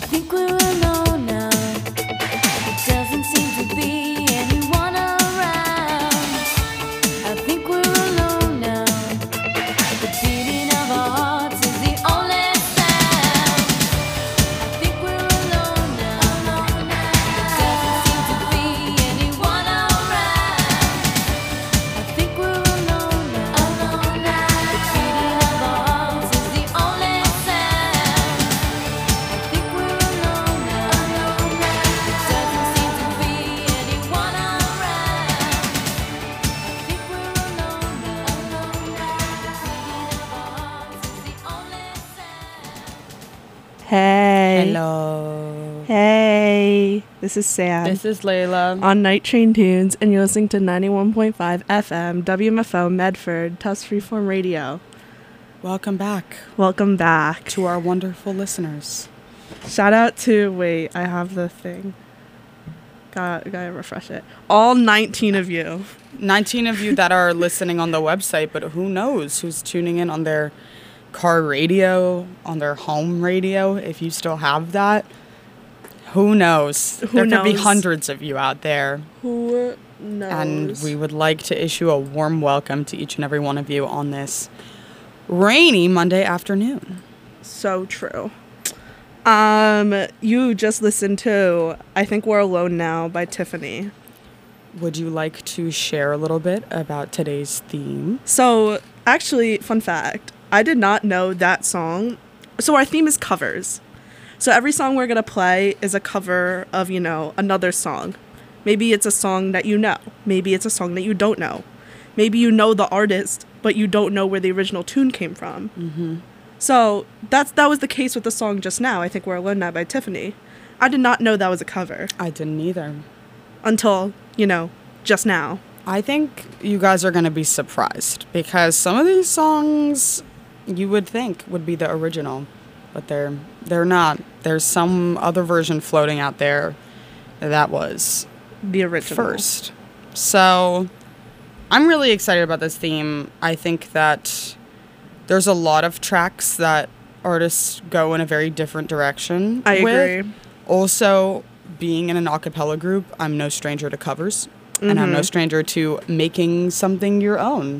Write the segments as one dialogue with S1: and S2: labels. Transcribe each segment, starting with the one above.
S1: think we're alone now. It doesn't seem to be anyone around. I think we're alone now. The beating of our hearts is the only sound. I think we're alone now. It doesn't seem to be anyone around. I think we're alone now. The beating of our hearts is the only sound. I think we're alone now. It doesn't seem to be anyone around. I think we're alone now. The beating of our hearts is the only sound.
S2: Hey.
S3: Hello.
S2: Hey. This is Sam
S3: This is Layla.
S2: on Night Train Tunes, and you're listening to 91.5 FM, WMFO, Medford, Tufts Freeform Radio.
S3: Welcome back
S2: Welcome back.
S3: to our wonderful listeners.
S2: Shout out to, wait, I have the thing. Gotta refresh it. All 19 of you.
S3: 19 of you that are listening on the website, but who knows who's tuning in on their car radio, on their home radio, if you still have that. Who knows?
S2: Who
S3: There could be
S2: knows?
S3: hundreds of you out there.
S2: Who knows?
S3: And we would like to issue a warm welcome to each and every one of you on this rainy Monday afternoon.
S2: So true. You just listened to I Think We're Alone Now by Tiffany.
S3: Would you like to share a little bit about today's theme?
S2: So, actually, fun fact, I did not know that song. So our theme is covers. So every song we're going to play is a cover of, another song. Maybe it's a song that you know. Maybe it's a song that you don't know. Maybe you know the artist, but you don't know where the original tune came from.
S3: Mm-hmm.
S2: So that was the case with the song just now, I Think We're Alone Now by Tiffany. I did not know that was a cover
S3: I didn't either.
S2: until, just now.
S3: I think you guys are going to be surprised because some of these songs you would think would be the original, but they're not. There's some other version floating out there that was
S2: The original.
S3: first. So I'm really excited about this theme. I think that there's a lot of tracks that artists go in a very different direction
S2: I
S3: with.
S2: agree.
S3: Also, being in an a cappella group, I'm no stranger to covers. And I'm no stranger to making something your own.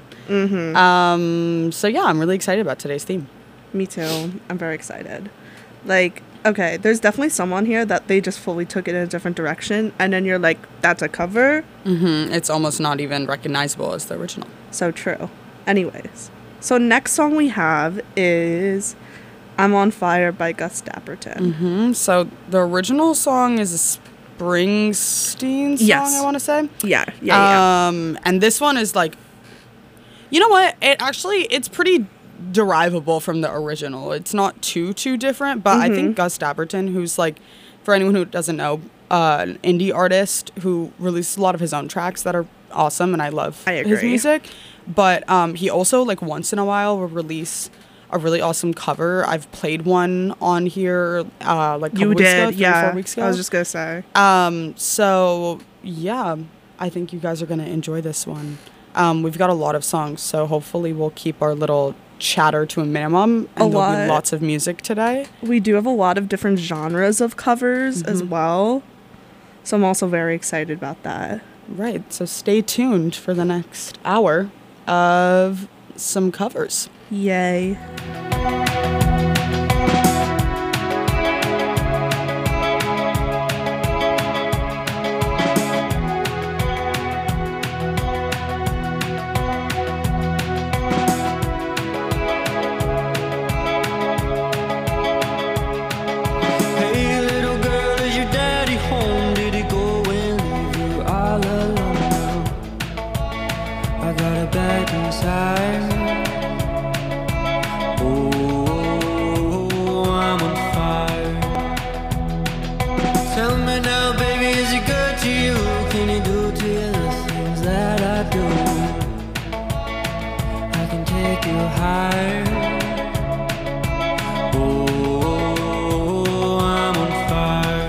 S3: So yeah, I'm really excited about today's theme.
S2: Me too. I'm very excited. Okay, there's definitely someone here that they just fully took it in a different direction, and then you're like, that's a cover?
S3: It's almost not even recognizable as the original.
S2: So true. Anyways, so next song we have is I'm on Fire by Gus Dapperton.
S3: So the original song is a Springsteen song,
S2: Yes.
S3: I want to say.
S2: Yeah.
S3: And this one is like, you know what? It's pretty derivable from the original. It's not too different, but I think Gus Dapperton, who's like, for anyone who doesn't know, an indie artist who releases a lot of his own tracks that are awesome, and I love
S2: I
S3: his
S2: agree.
S3: music. But he also, like, once in a while will release a really awesome cover. I've played one on here like a couple
S2: You
S3: weeks ago,
S2: did,
S3: 3 or
S2: yeah.
S3: 4 weeks ago.
S2: I was just gonna say.
S3: So yeah, I think you guys are gonna enjoy this one. We've got a lot of songs, so hopefully we'll keep our little chatter to a minimum, and there'll be lots of music today.
S2: We do have a lot of different genres of covers as well, so I'm also very excited about that.
S3: Right, so stay tuned for the next hour of some covers.
S2: Yay.
S4: Hey little girl, is your daddy home? Did he go and leave you all alone now? I got a bag inside. Oh, I'm on fire. Tell me now, baby, is he good to you? Can he do to you the things that I do? I can take you higher. Oh, I'm on fire.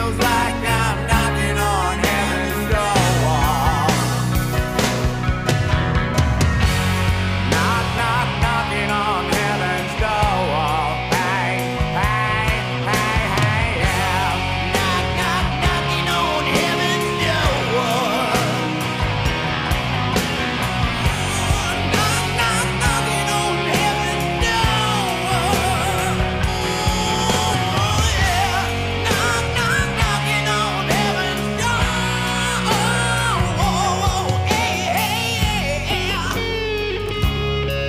S5: Feels like I'm knocking on heaven's door. Knock, knock, knocking on heaven's door. Hey, hey, hey, hey, yeah. Knock, knock, knocking on heaven's door. Knock, knock, knocking on heaven's door. Oh, yeah. Knock, knock, knocking on heaven's door. Oh, hey, hey, yeah.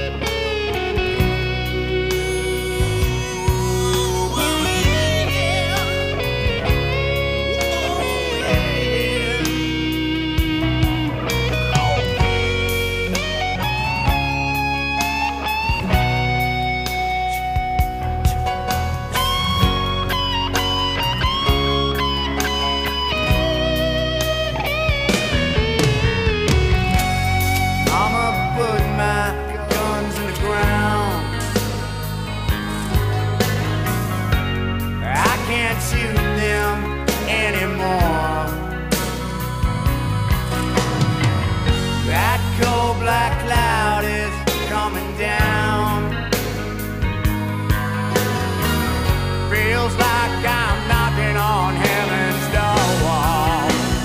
S5: I'ma put my guns in the ground. I can't shoot them anymore. That cold black cloud is coming down. Feels like I'm knocking on heaven's door.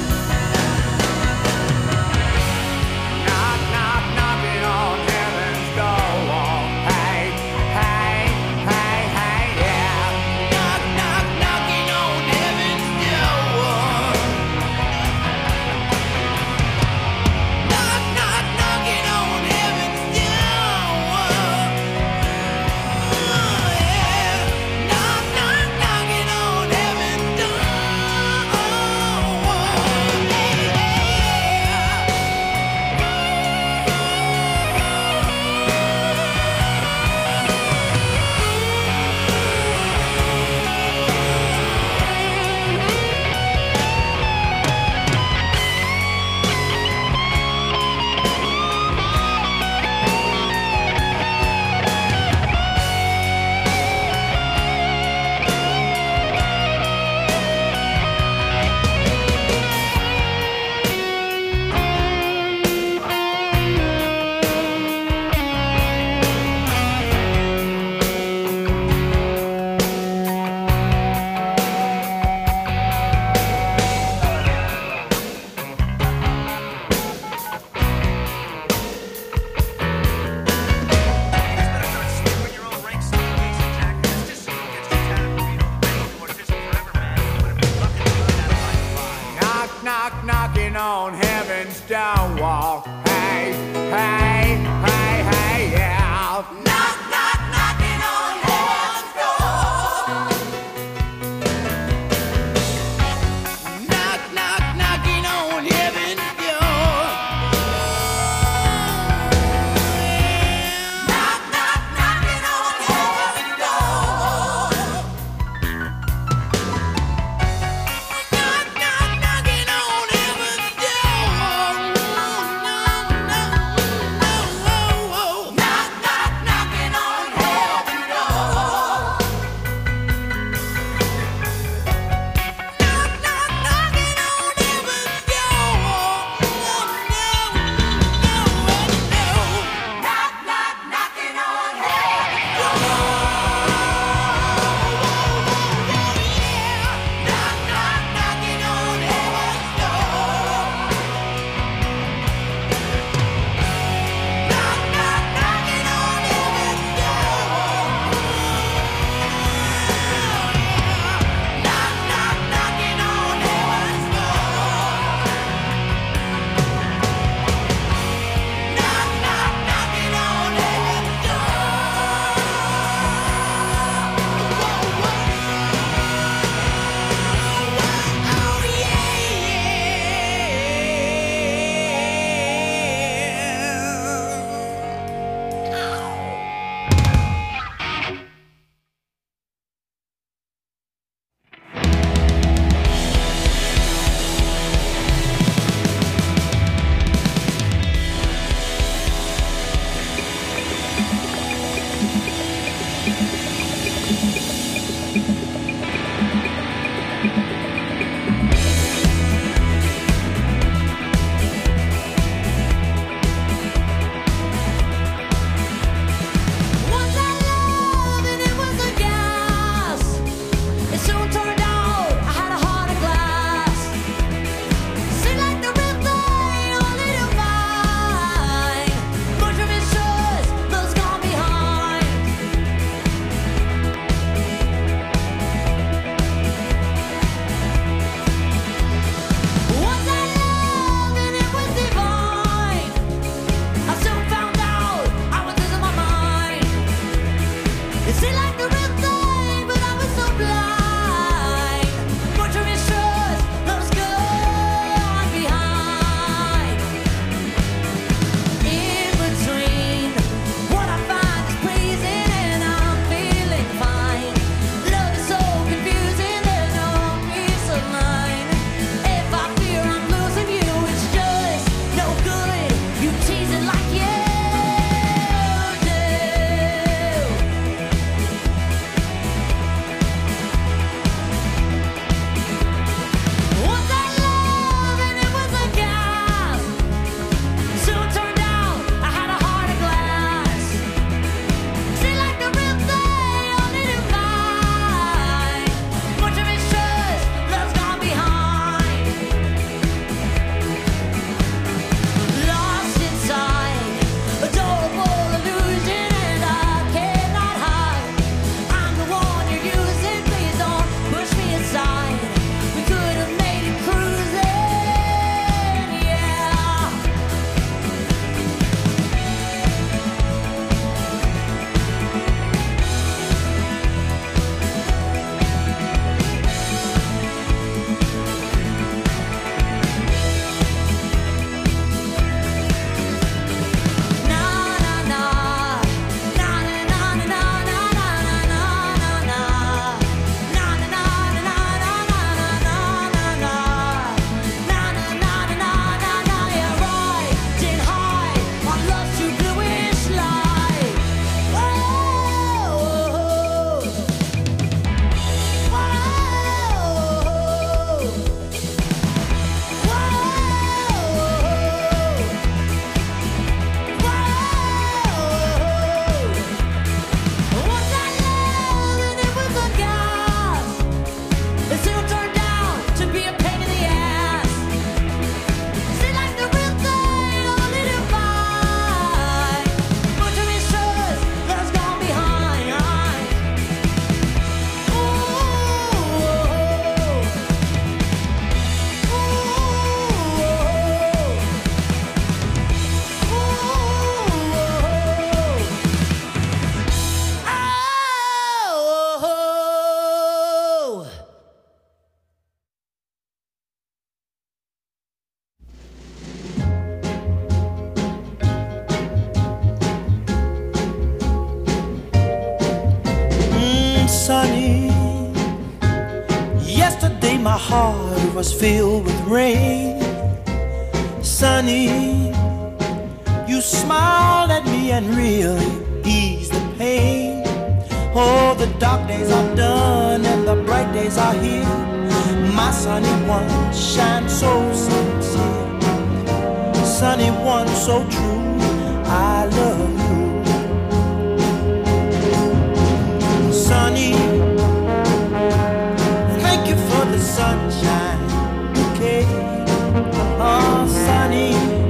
S5: Knock, knock, knocking on heaven's door. Hey, hey, hey, hey, yeah. Knock, knock, knocking on heaven's door. Knock, knock, knocking on heaven's door. Yeah. Knock, knock, knocking on heaven's door. Hey, hey, yeah. Knock, knock, knocking on heaven's door. Hey, hey, hey, hey, yeah. Knock, knock, knocking on heaven's door. Knock, knock, knocking on heaven's door. Knock, knock, knocking on heaven's door. Knock, knock, knocking on heaven's door. Knock, knock, knocking on heaven's door. Knock, knock, knocking on heaven's door. Knock, knock, knocking on heaven's door. Knock, knock, knocking on heaven's door. Knock, knock, knocking on heaven's door. Knock, knock, knocking on heaven's door. Knock, knock, knocking on heaven's door. Oh yeah.
S6: day my heart was filled with rain. Sunny, you smiled at me and really eased the pain. Oh, the dark days are done and the bright days are here. My sunny one shines so sincere. Sunny one so true, I love you. Sunny, thank you for the sunshine bouquet. Oh, sunny,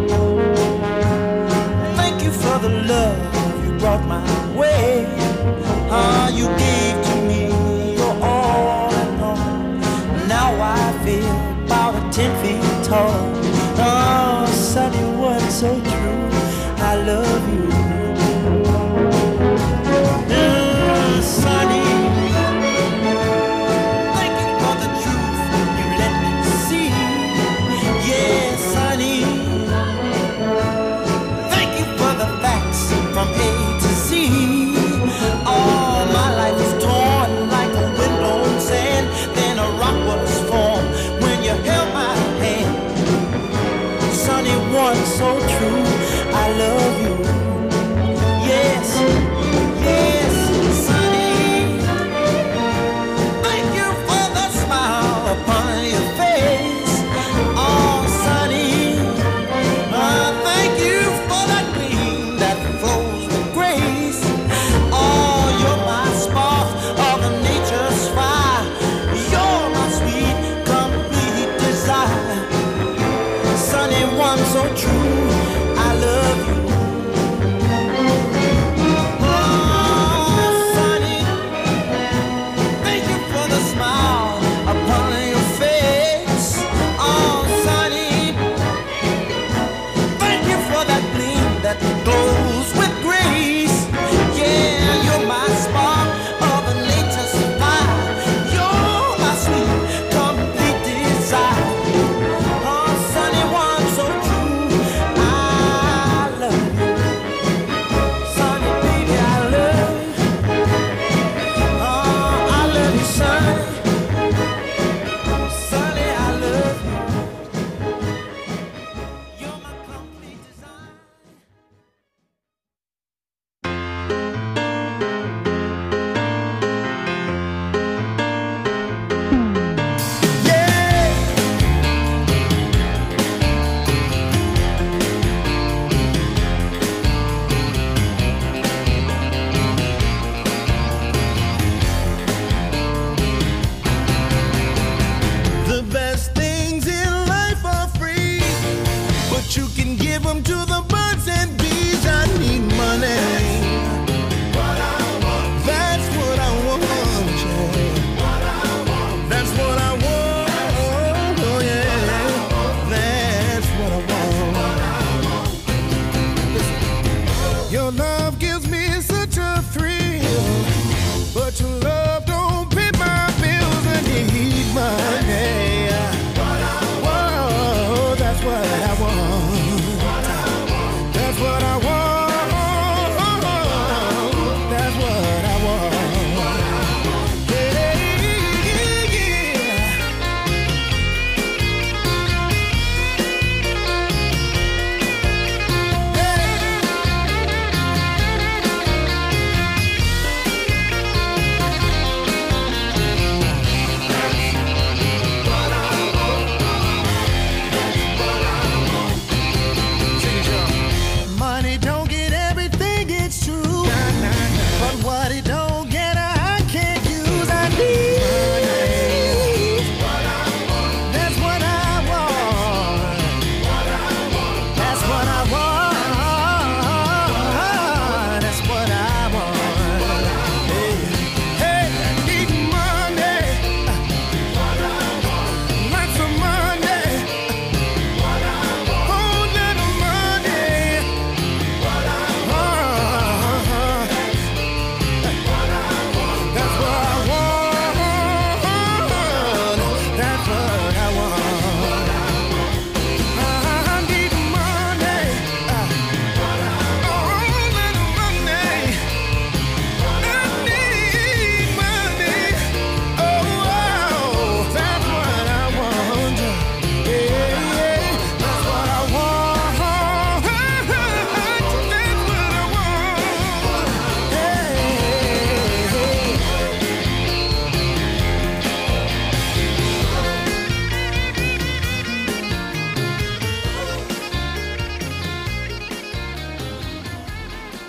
S6: thank you for the love you brought my way. Ah, you gave to me your all and all. Now I feel about 10 feet tall. Oh, sunny one so true, I love you. Sunny, thank you for the truth you let me see. Yeah, sunny, thank you for the facts from A to Z. All my life is torn like a windblown sand. Then a rock was formed when you held my hand. Sunny one so true,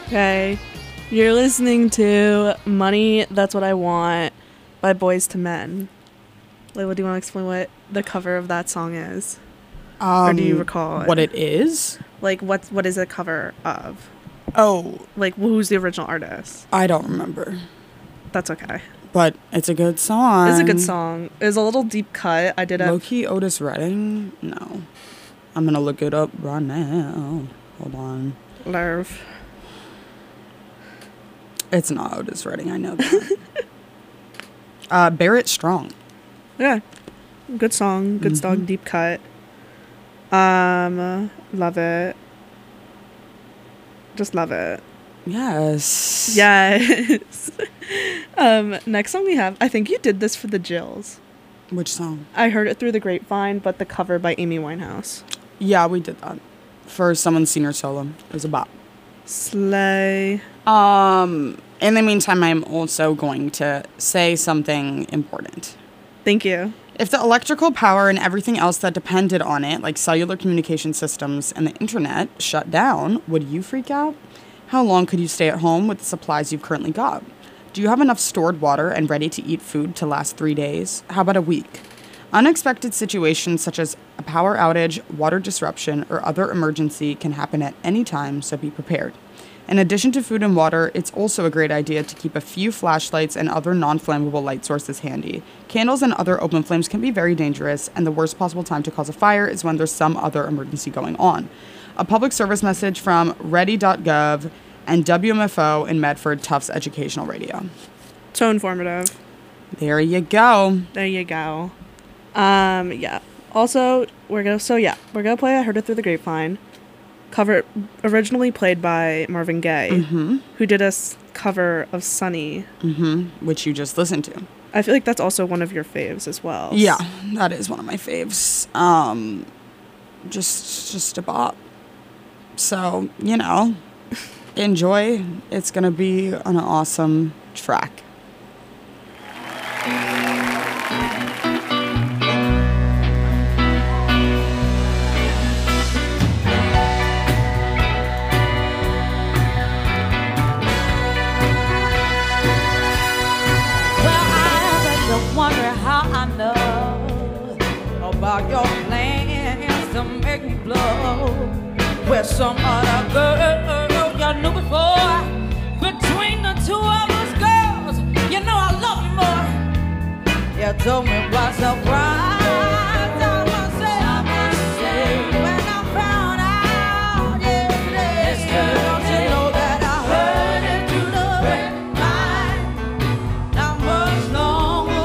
S2: Okay. You're listening to Money, That's What I Want by Boys to Men. Layla, do you want to explain what the cover of that song is? Or do you recall
S3: what it is?
S2: Like, what is a cover of?
S3: Oh,
S2: Like, who's the original artist?
S3: I don't remember.
S2: That's okay.
S3: But it's a good song.
S2: It's a good song. It was a little deep cut. I did a...
S3: Low-key Otis Redding? No. I'm going to look it up right now. Hold on.
S2: Lerv.
S3: It's not Otis Redding, I know that. Barrett Strong.
S2: Yeah. Good song. Good song. Deep cut. Love it. Just love it.
S3: Yes.
S2: Yes. Next song we have, I think you did this for the Jills.
S3: Which song?
S2: I heard it through the grapevine, but the cover by Amy Winehouse.
S3: Yeah, we did that. For someone's senior solo. It was a bop.
S2: Slay.
S3: In the meantime, I'm also going to say something important.
S2: Thank you.
S3: If the electrical power and everything else that depended on it, like cellular communication systems and the internet, shut down, would you freak out? How long could you stay at home with the supplies you've currently got? Do you have enough stored water and ready-to-eat food to last 3 days? How about a week? Unexpected situations such as a power outage, water disruption, or other emergency can happen at any time, so be prepared. In addition to food and water, it's also a great idea to keep a few flashlights and other non-flammable light sources handy. Candles and other open flames can be very dangerous, and the worst possible time to cause a fire is when there's some other emergency going on. A public service message from ready.gov and WMFO in Medford Tufts Educational Radio.
S2: So informative.
S3: There you go.
S2: There you go. Yeah. Also, we're gonna play I Heard It Through the Grapevine. Cover originally played by Marvin Gaye, who did a cover of Sunny.
S3: Which you just listened to.
S2: I feel like that's also one of your faves as well.
S3: Yeah, that is one of my faves. Just a bop. So, enjoy. It's gonna be an awesome track.
S7: Wonder how I know about your plans to make me blow with some other girl you knew before. Between the two of us girls, I love you more. You told me by surprise. I must say, when I found out yesterday, don't you know that I heard it through the grapevine? How much longer?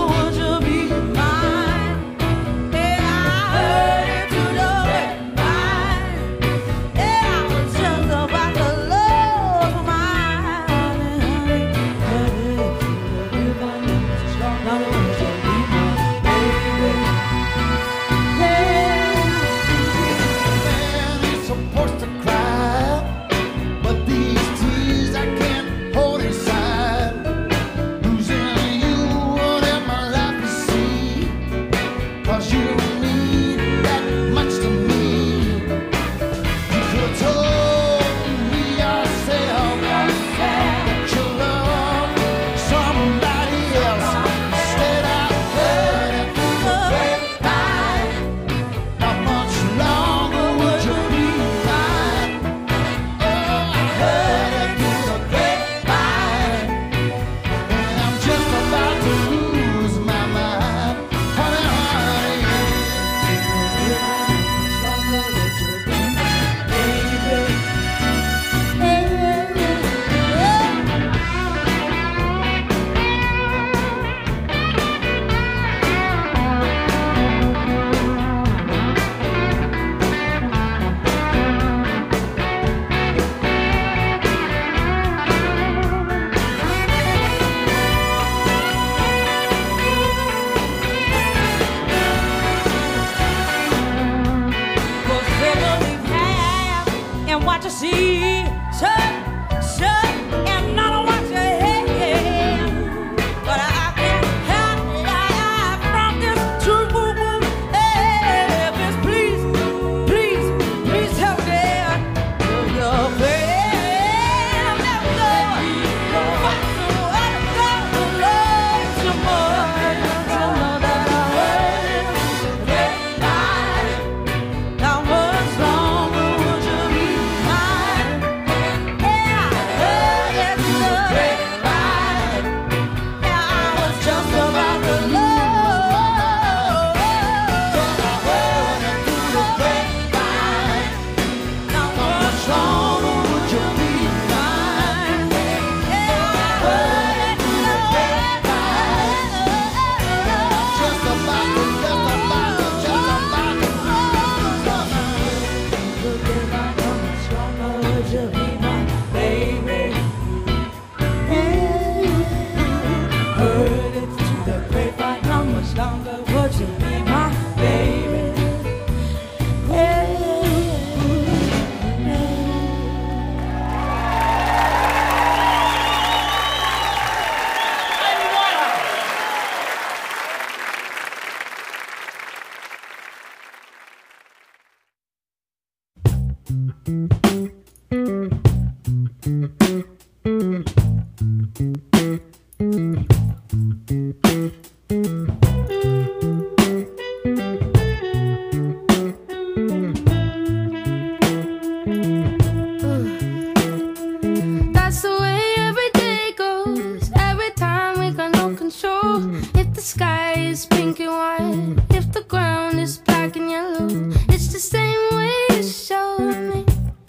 S8: That's the way every day goes. Every time we got no control. If the sky is pink and white, if the ground is black and yellow, it's the same way you showed me.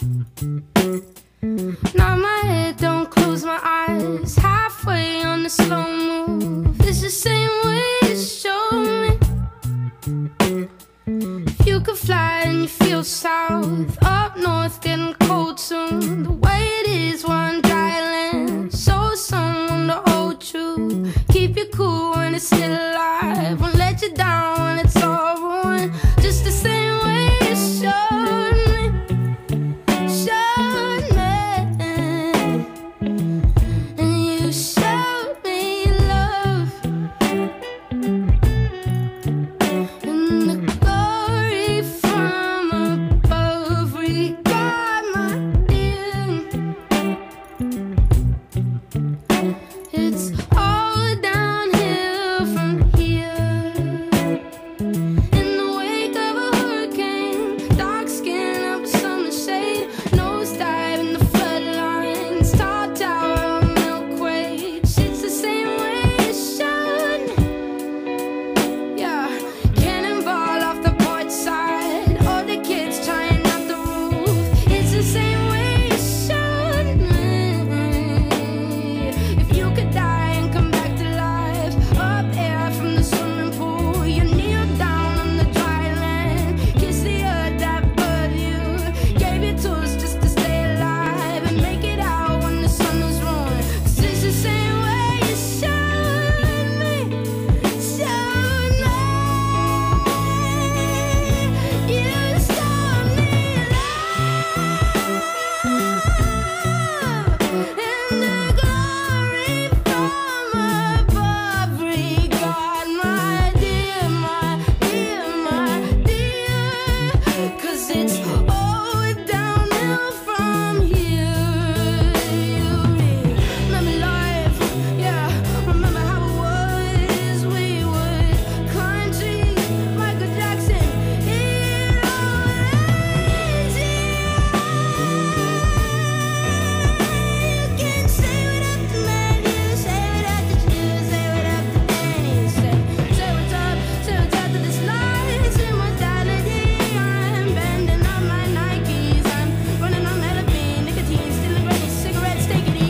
S8: Nod my head, don't close my eyes. Halfway on the slow move, it's the same way you showed me. If you could fly and you feel south, up north getting cold soon. The way it is, we're on dry land. So someone to hold true. Keep you cool when it's still alive. Won't let you down when it's all ruined. Just the same way you showed me. Showed me. And you showed me love. And the glory from above. Regard my dear. It's all downhill from here. In the wake of a hurricane, dark skin up summer shade, nose dive in the floodlines, tall tower of milk crate. It's the same way it should. Yeah, cannonball off the port side, all the kids trying out the roof. It's the same way it should. If you could die and come back to life, up air from the swimming pool, you kneel down on the dry land, kiss the earth that birthed you, gave you tools just to stay alive and make it out when the sun was ruined. 'Cause it's the same way you showed me, showed me. You showed me love and the glory from above. Regard my dear, my dear, my dear. 'Cause it's all downhill from here. You remember life, yeah. Remember how it was. We would climb trees, Michael Jackson. It always you can say what up to man, you say what up to you, say what up to Danny, say what's up to this life, immortality. I'm bending on my Nikes, I'm running on methamphetamine, nicotine, stealing granny cigarettes, take it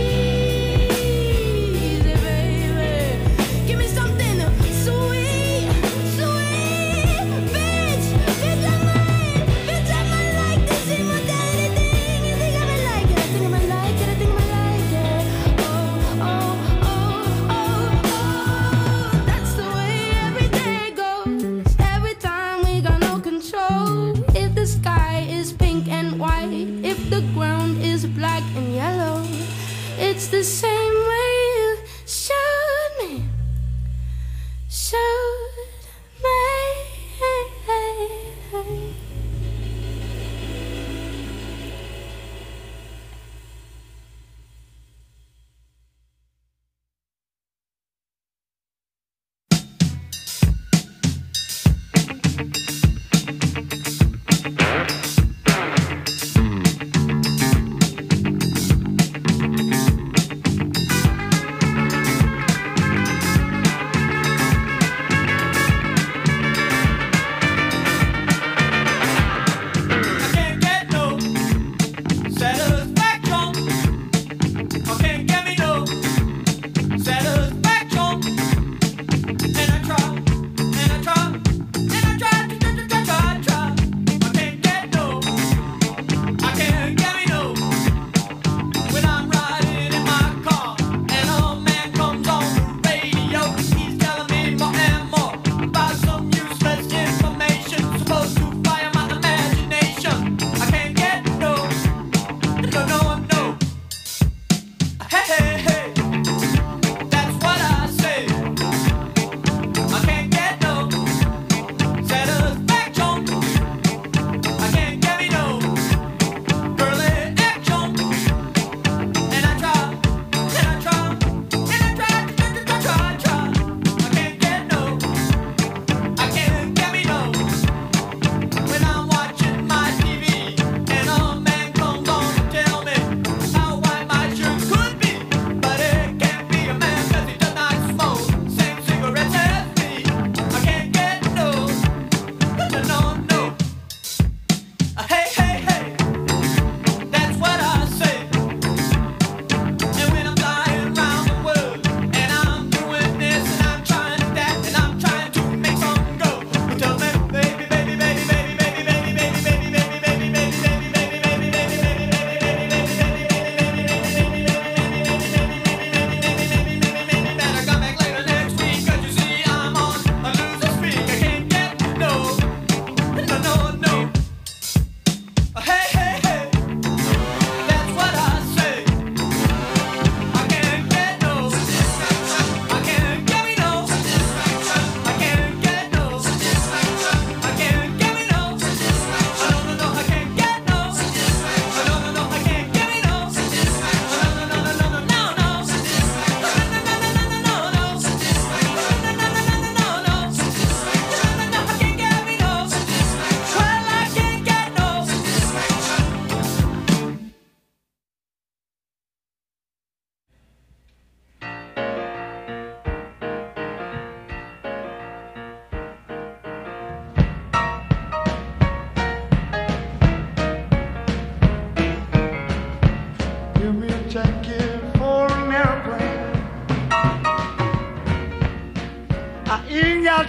S8: easy, baby. Give me something sweet, sweet, bitch, bitch, I might like this immortality thing. You think I might like it? I think I might like it. I think I might like it. Oh, oh, oh, oh, oh. That's the way every day goes. Every time we got no control. If the sky is pink and white, if the ground is black and yellow, it's the same way you showed me. Showed me.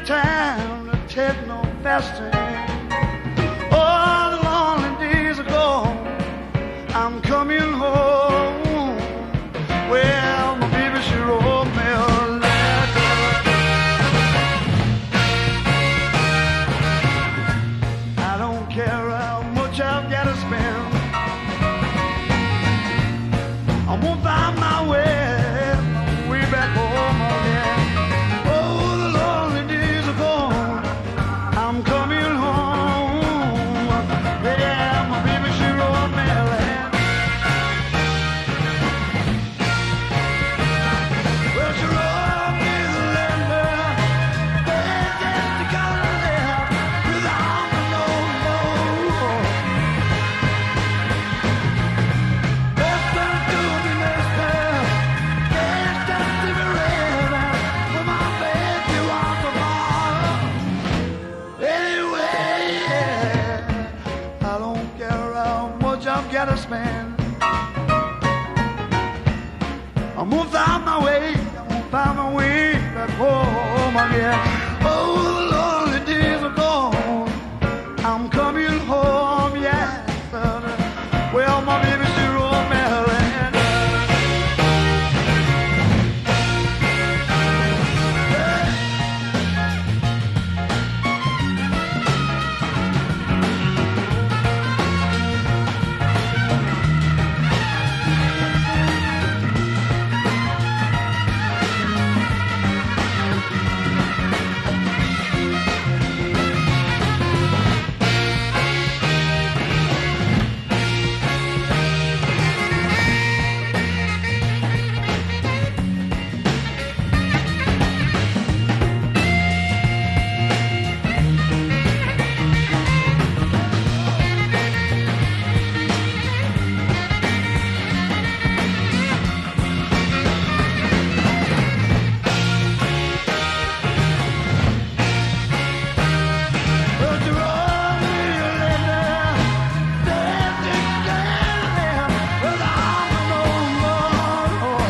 S9: time to take no fasting. All the lonely days are gone. I'm coming home. Well, my baby, she wrote me a letter. I don't care how much I've got to spend. I'm gonna find my way back home again. Oh, the lonely days are gone. I'm coming home. Yeah, my baby, she wrote me a letter. Well, she wrote me the letter. There's just the color left without no more. Listen to me, mister. There's just to be ready for my baby once tomorrow. Anyway, I don't care how much I've got to spend. I'm gonna find my way, I'm gonna find my way back home again. Oh, the lonely days are gone. I'm coming home, yes. Well, my baby, she wrote me a letter. Well, she wrote me a letter. There's just standing without no more.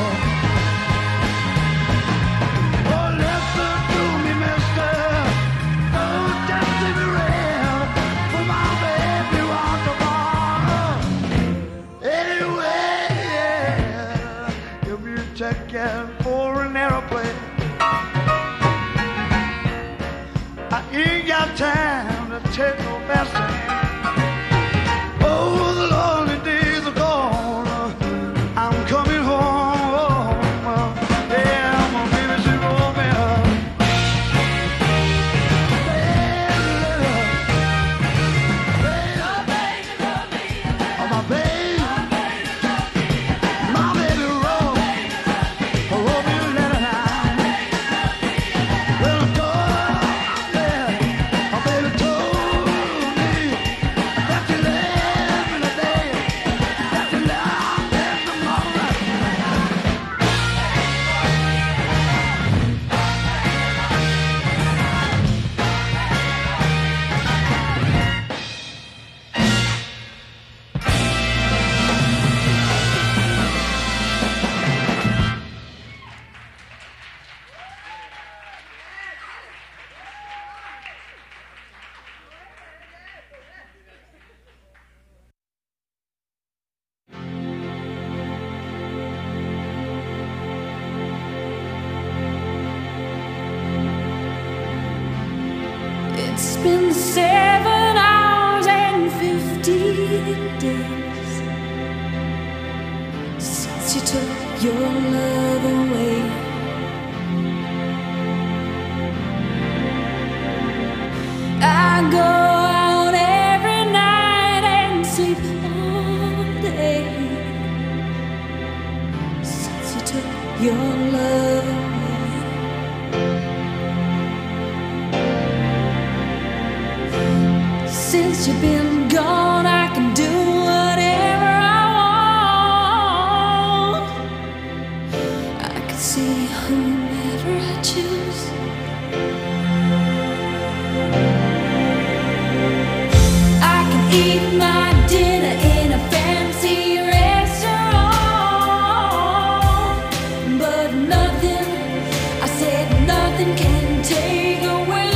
S9: Oh, listen to me, mister. Oh, just to be real for my baby once tomorrow. Anyway, yeah, if you ticket for an aeroplane, I ain't got time to take no fasting. Oh, the lonely days are gone. I'm coming home. Yeah, my baby, she wrote me a letter. Oh, my baby wrote me a letter now. Well, God, yeah, my baby told me that you left me today, that you left me tomorrow.
S1: It's been 7 hours and 15 days since you took your love away. I go out every night and sleep all day since you took your love away. Since you've been gone, I can do whatever I want. I can see whomever I choose. I can eat my dinner in a fancy restaurant, but nothing, I said nothing can take away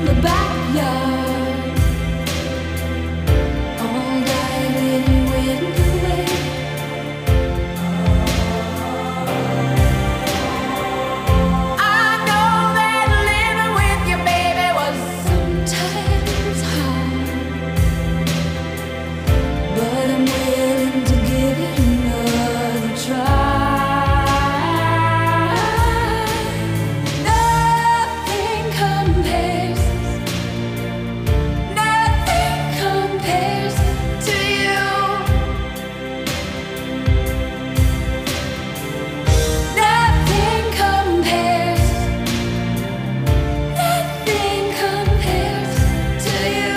S1: the backyard. All night in wind away. I know that living with you, baby, was sometimes hard, but I'm willing to give it another try. Nothing compares, nothing compares to you. Nothing compares, nothing compares to you.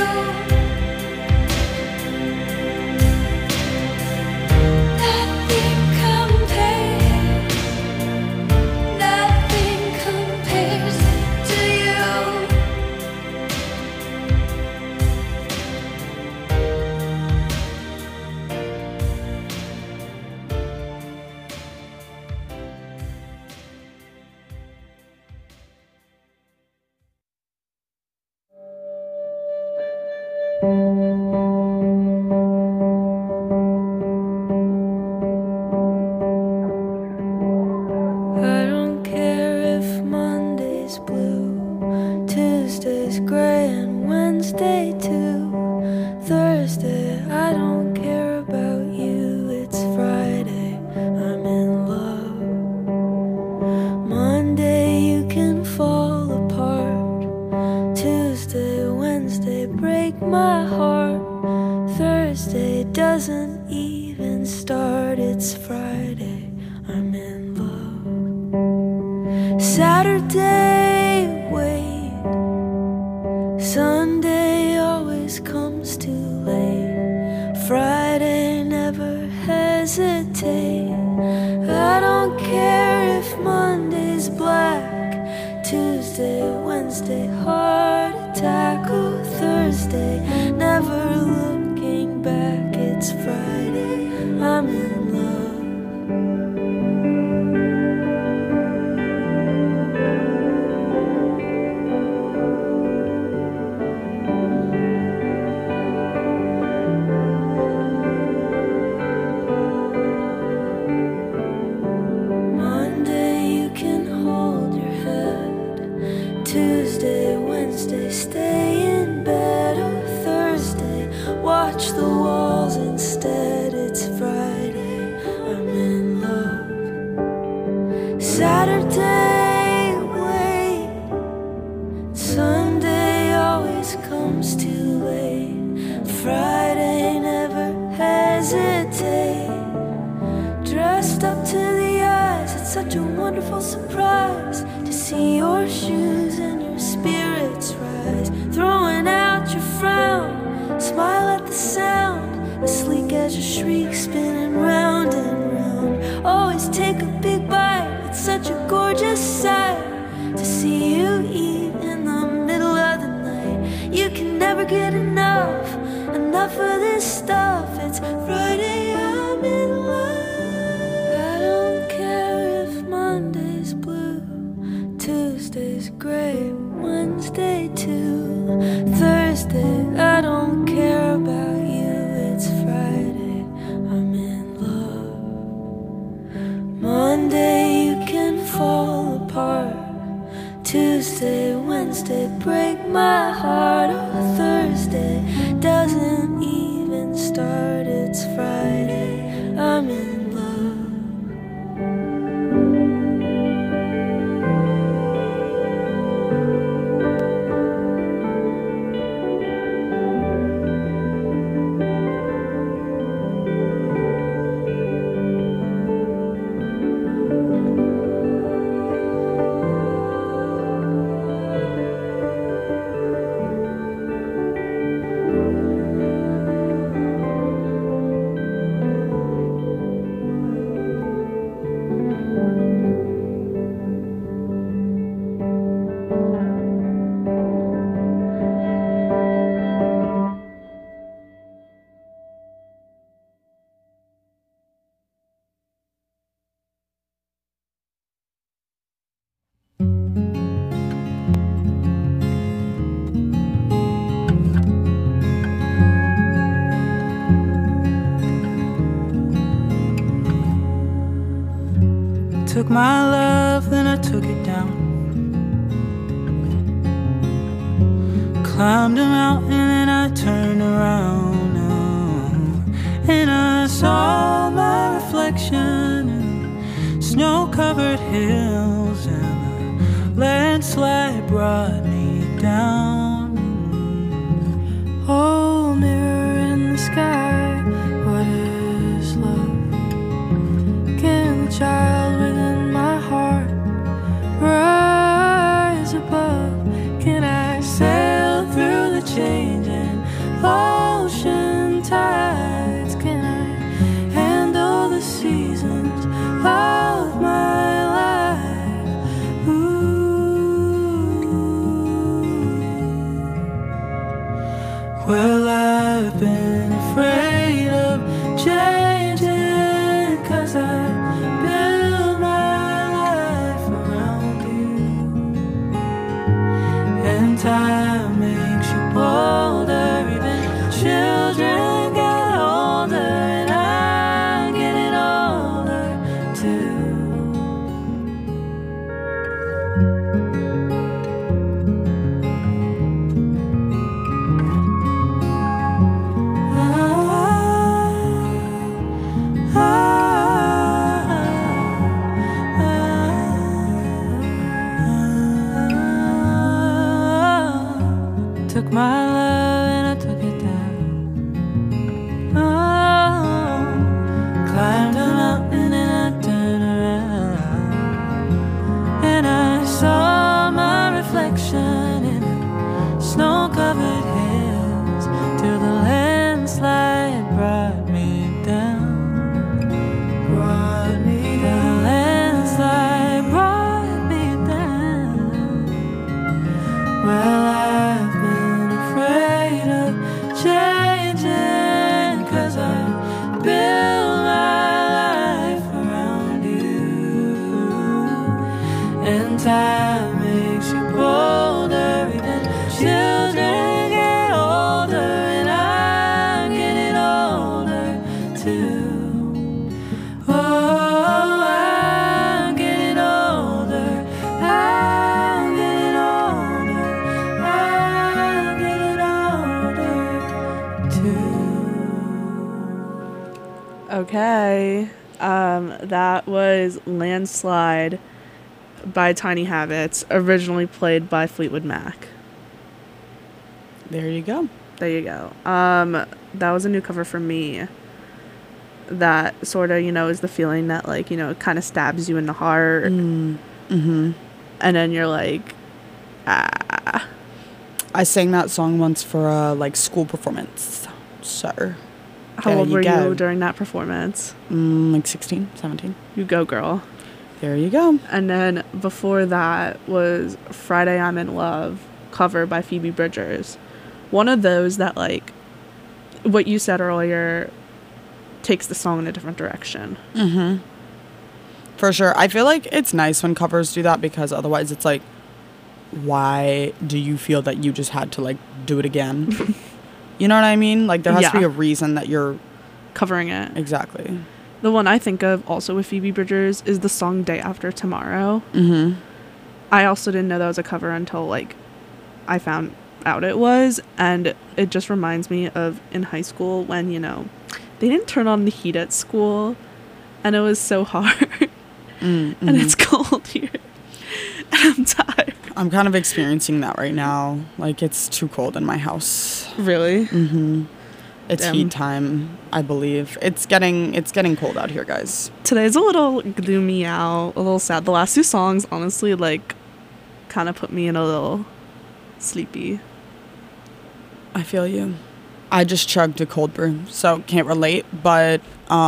S1: Nothing compares, nothing compares to you. I don't care if Monday's blue, Tuesday's gray, and Wednesday too. Thursday, I don't care about you. It's Friday, I'm in love. Monday, you can fall apart. Tuesday, Wednesday, break my heart. Thursday doesn't even start. It's Friday, I'm in love. Saturday, wait. Sunday always comes too late. Friday, never hesitate. I don't care if Monday's black. Tuesday, Wednesday, heart attack. Oh, Thursday, never looking back. It's Friday, I'm in love. Monday, you can hold your head. Tuesday, Wednesday, stay in bed. Oh, Thursday, watch the walls instead. It's Friday, I'm in love. Saturday, wait. Sunday always comes too late. Friday, never hesitate. Dressed up to the eyes, it's such a wonderful surprise to see your shoes and your spirits rise. Throwing out your frown, smile at the sound, asleep as your shriek spinning round and round. Always take a big bite, it's such a gorgeous sight to see you eat in the middle of the night. You can never get enough of this stuff. It's Friday, I'm in love. I don't care if Monday's blue, Tuesday's gray, Wednesday too, Thursday, I don't care about you. It's Friday, I'm in love. Monday, you can fall apart. Tuesday, Wednesday, break my heart. Oh, Thursday doesn't even start. It's Friday, I'm in love.
S6: Took my love, then I took it down. Climbed a mountain and I turned around, and I saw my reflection in snow-covered hills, and the landslide brought me down. Oh, mirror in the sky, what is love? Can the child within my heart rise above? Can I sail through the changing ocean tides? Can I handle the seasons of my life? Ooh. Well, I've been afraid of changing, 'cause I built my life around you. And time makes you bolder, even children get older, and I'm getting older too. Took my love and I took it down. Oh, climbed a mountain and I turned around, and I saw my reflection in snow-covered hills, till the landslide brought me down. Brought me down. The landslide brought me down. Well, I've been afraid of changing, 'cause I built my life around you. And time makes you bolder, even children get older, and I'm getting older too. Oh, I'm getting older. I'm getting older. I'm getting older too.
S2: Okay. That was Landslide by Tiny Habits, originally played by Fleetwood Mac.
S3: There you go.
S2: There you go. That was a new cover for me. That sort of, is the feeling that, like, it kind of stabs you in the heart.
S3: Mm-hmm.
S2: And then you're like, ah.
S3: I sang that song once for a school performance. So
S2: How
S3: there
S2: old
S3: you
S2: were
S3: go.
S2: you during that performance?
S3: Like 16, 17.
S2: You go, girl.
S3: There you go.
S2: And then before that was Friday I'm in Love, cover by Phoebe Bridgers. One of those that, like, what you said earlier, takes the song in a different direction.
S3: Mm-hmm. For sure. I feel like it's nice when covers do that, because otherwise it's like, why do you feel that you just had to, like, do it again? You know what I mean? Like, there has to be a reason that you're
S2: covering it.
S3: Exactly.
S2: The one I think of also with Phoebe Bridgers is the song Day After Tomorrow.
S3: Mm-hmm.
S2: I also didn't know that was a cover until, like, I found out it was. And it just reminds me of in high school when, they didn't turn on the heat at school. And it was so hard.
S3: Mm-hmm.
S2: And it's cold here. And I'm tired.
S3: I'm kind of experiencing that right now. Like, it's too cold in my house.
S2: Really?
S3: Mm-hmm. It's
S2: Damn.
S3: heat time, I believe. It's getting cold out here, guys.
S2: Today's a little gloomy out, a little sad. The last two songs, honestly, like, kind of put me in a little sleepy.
S3: I feel you. I just chugged a cold brew, so can't relate, but,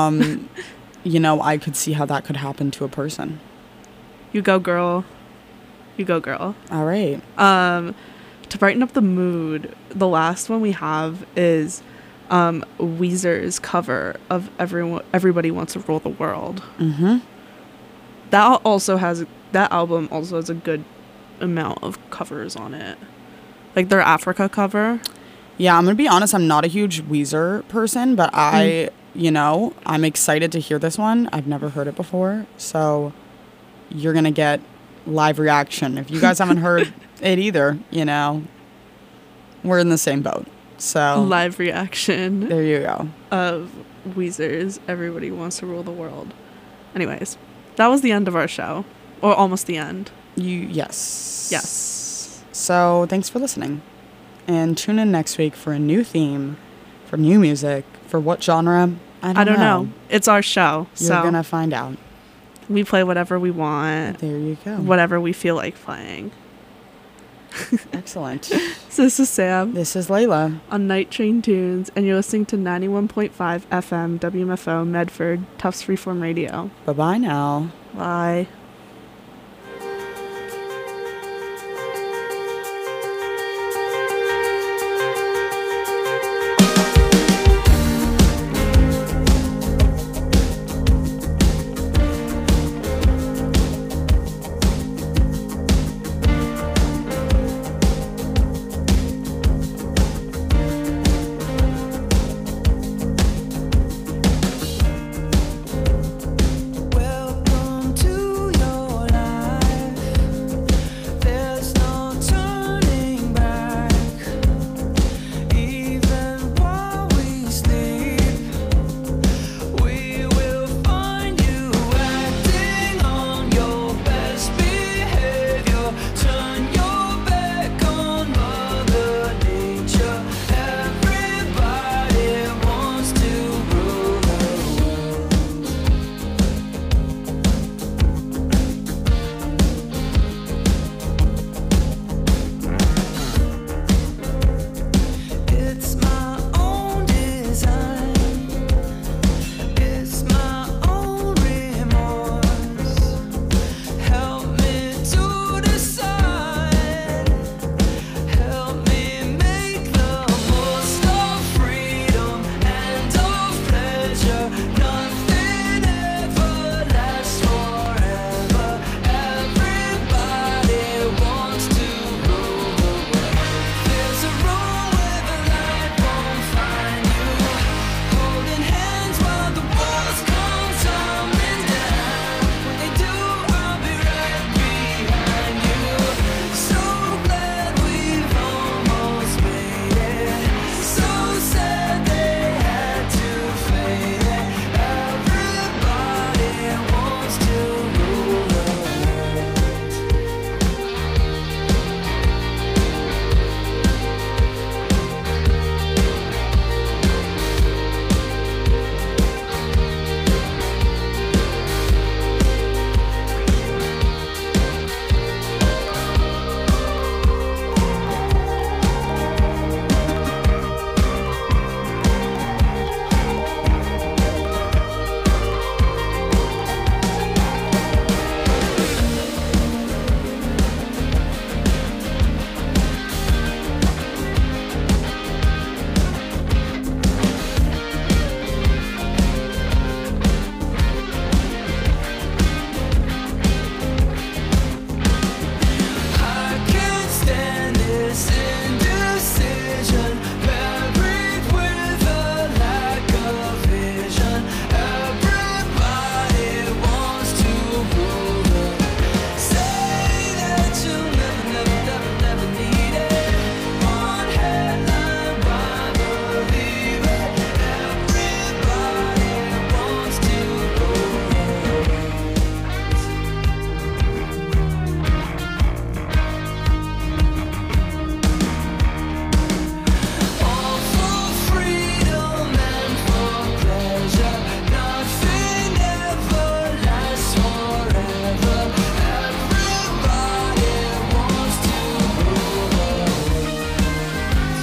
S3: I could see how that could happen to a person.
S2: You go, girl. You go, girl.
S3: All right.
S2: To brighten up the mood, the last one we have is Weezer's cover of Everybody Wants to Rule the World.
S3: Mm-hmm.
S2: That album also has a good amount of covers on it. Like their Africa cover.
S3: Yeah, I'm going to be honest, I'm not a huge Weezer person, but I'm excited to hear this one. I've never heard it before, so you're going to get live reaction. If you guys haven't heard it either, you know, we're in the same boat. So
S2: Live reaction
S3: there you go.
S2: of Weezer's Everybody Wants to Rule the World. Anyways, that was the end of our show. Or almost the end.
S3: Yes.
S2: Yes.
S3: So thanks for listening. And tune in next week for a new theme, for new music, for what genre?
S2: I don't know. It's our show.
S3: You're
S2: so
S3: going to find out.
S2: we play whatever we want,
S3: There you go.
S2: whatever we feel like playing.
S3: Excellent.
S2: So this is Sam
S3: This is Layla.
S2: on Night Train Tunes, and you're listening to 91.5 FM WMFO Medford Tufts Freeform Radio.
S3: Bye-bye now.
S2: Bye.
S6: Welcome to your life. There's no turning back. Even while we sleep, we will find you acting on your best behavior. Turn your back on Mother Nature. Everybody wants to rule the world. It's my own design. It's my own remorse. Help me to decide. Help me make the most of freedom and of pleasure. Nothing ever lasts forever. Everybody wants to rule the world. There's a room where the light won't find you. Holding hands while the walls come tumbling down. When they do, I'll be right behind you. So glad we've almost made it. So sad they had to fade it. Everybody wants to rule the world. I can't stand this indecision, buried with a lack of vision. Everybody wants to rule the world. Say that you'll never need it. One headline, why believe it? Everybody wants to rule the world. All for freedom and for pleasure. Nothing ever lasts forever. Everybody wants to rule the world.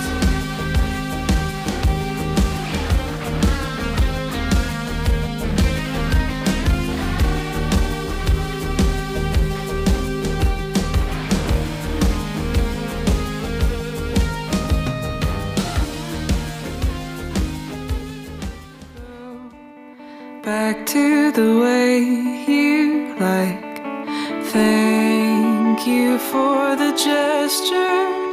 S6: Back to the way you like. Thank you for the gesture.